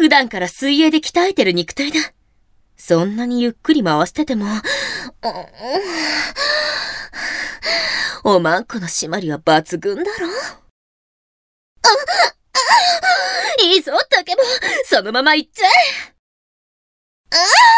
普段から水泳で鍛えてる肉体だ。そんなにゆっくり回してても、おまんこの締まりは抜群だろ。いいぞ、竹も、そのまま行っちゃえ。